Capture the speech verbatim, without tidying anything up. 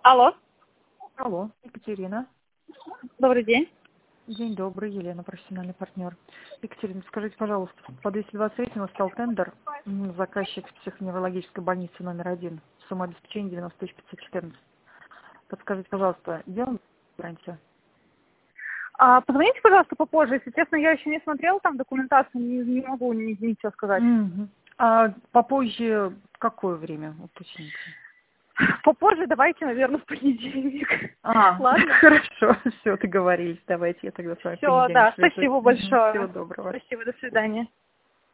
Алло, Алло, Екатерина. добрый день. День добрый, Елена, профессиональный партнер. Екатерина, скажите, пожалуйста, по двести двадцать третьему у нас стал тендер, м, заказчик психоневрологической больницы номер один, сумма обеспечения девяносто тысяч пятьсот четырнадцать. Подскажите, пожалуйста, делаем гарантию? А, позвоните, пожалуйста, попозже. Если честно, я еще не смотрела там документацию, не, не могу ни- ничего сказать. Мгм. А попозже в какое время, уточните? Попозже давайте, наверное, в понедельник. А, Ладно? хорошо, все, договорились. Давайте я тогда с вами в Все, понедельник да. свяжусь. Спасибо Мгм. большое. Всего доброго. Спасибо, до свидания.